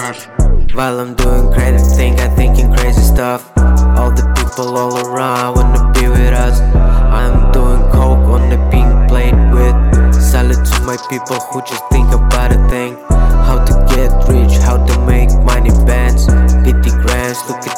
While I'm doing crazy things, I'm thinking crazy stuff. All the people all around wanna be with us. I'm doing coke on the pink plate with salad to my people who just think about a thing. How to get rich, how to make money bands, 50 grands, look at